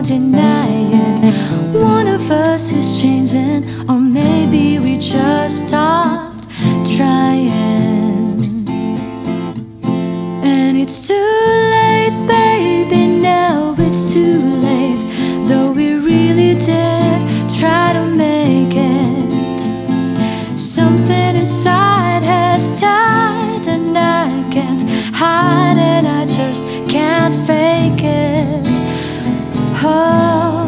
deny it. One of us is changing, or maybe we just stopped trying. And it's too late, baby, now it's too late. Though we really did try to make it, something inside has died, and I can't hide it, I just can't fake it. Oh.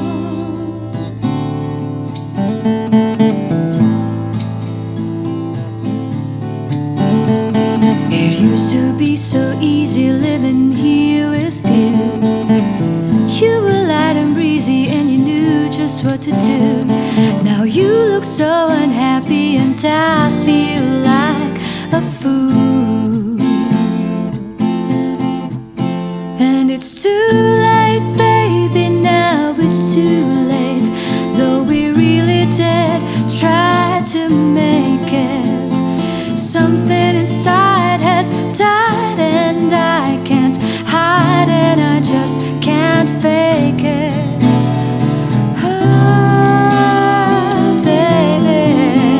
It used to be so easy living here with you. You were light and breezy and you knew just what to do. Now you look so unhappy and I feel like a fool. And it's too late, baby, now it's too late. Though we really did try to make it, something inside has died, and I can't hide it, I just can't fake it. Oh, baby.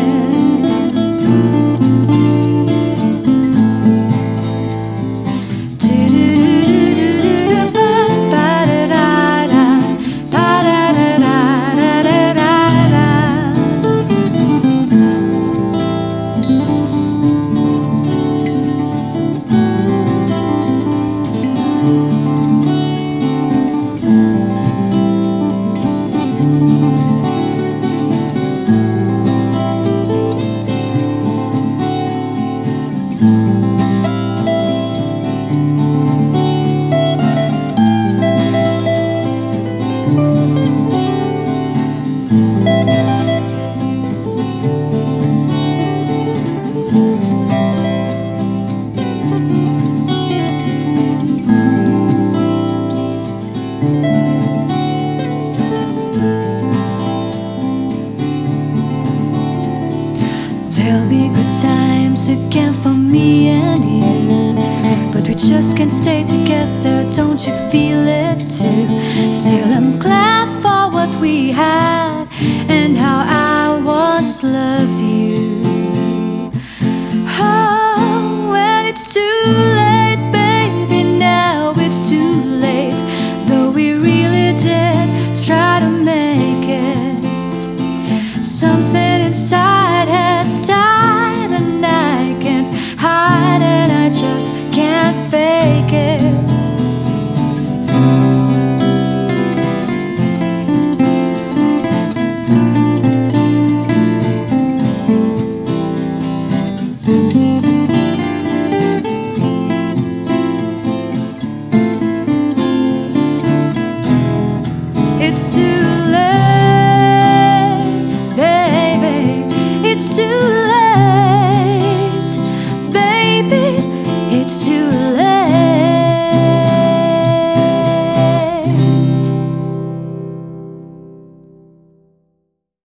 There'll be good times again for me and you, but we just can't stay together, don't you feel it too? Still I'm glad for what we had and how I once loved you. Oh, when it's too late, baby, now it's too late. Though we really did try to make it, something inside has died, and I can't hide it, I just can't fake it. It's too late, baby, it's too late.